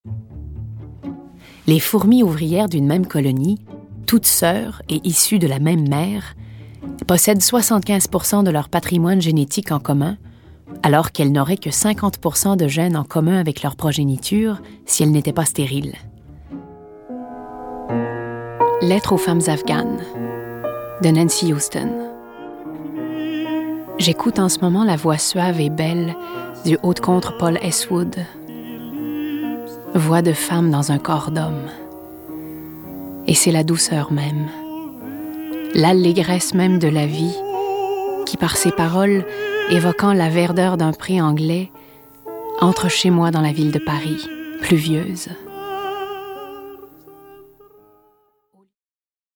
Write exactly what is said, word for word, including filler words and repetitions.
Les fourmis ouvrières d'une même colonie, toutes sœurs et issues de la même mère, possèdent soixante-quinze pour cent de leur patrimoine génétique en commun, alors qu'elles n'auraient que cinquante pour cent de gènes en commun avec leur progéniture si elles n'étaient pas stériles. Lettre aux femmes afghanes de Nancy Houston. J'écoute en ce moment la voix suave et belle du haut-de-contre Paul Heywood. Voix de femme dans un corps d'homme. Et c'est la douceur même, l'allégresse même de la vie, qui par ses paroles, évoquant la verdeur d'un pré anglais, entre chez moi dans la ville de Paris, pluvieuse.